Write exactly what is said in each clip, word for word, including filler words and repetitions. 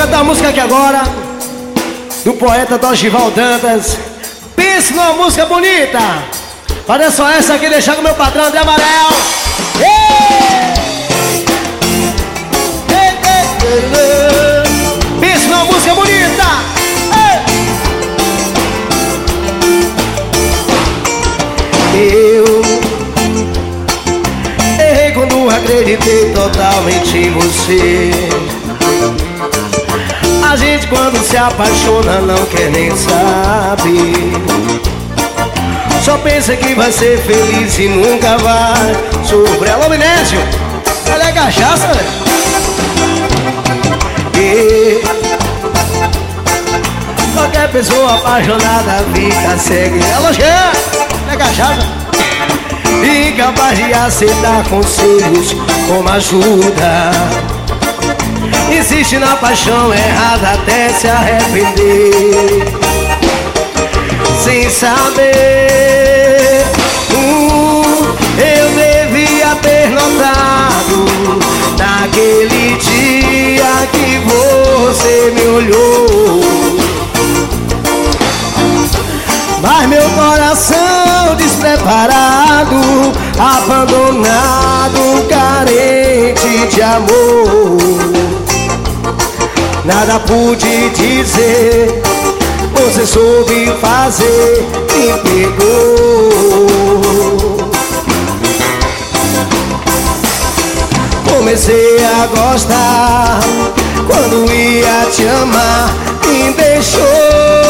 cantar a música aqui agora do poeta Dorival Dantas. Pense numa música bonita. Fazer só essa aqui, deixar com meu patrão André Amarelo. Pense numa música bonita. Eu errei quando acreditei totalmente em você. A gente quando se apaixona não quer nem saber. Só pensa que vai ser feliz e nunca vai sofrer. Alô, Minésio, olha a cachaça, velho. E qualquer pessoa apaixonada fica cega. Alô, Jean, olha a cachaça. Incapaz de aceitar conselhos como ajuda. Insiste na paixão errada até se arrepender. Sem saber, uh, eu devia ter notado naquele dia que você me olhou. Mas meu coração despreparado, abandonado, carente de amor, nada pude dizer, você soube fazer, me pegou. Comecei a gostar, quando ia te amar, me deixou.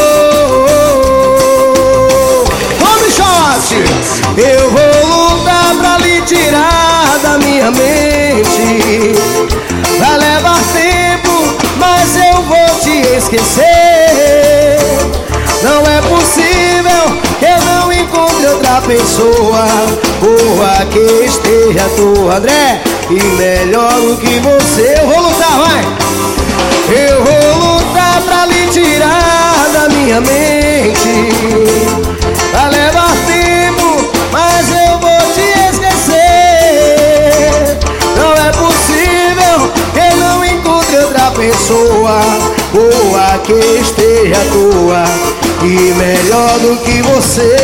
Vamos, Jorge! Eu vou lutar pra lhe tirar da minha mente. Vai levar tempo, mas eu vou te esquecer. Não é possível que eu não encontre outra pessoa boa que esteja à toa, André, e melhor do que você. Eu vou lutar, vai! Eu vou lutar pra lhe tirar da minha mente. Vai levar tempo, mas eu vou te esquecer. Não é possível que eu não encontre outra pessoa boa que esteja à toa e melhor do que você,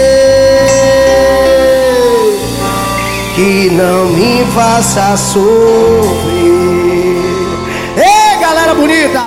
que não me faça sofrer. Ei, galera bonita!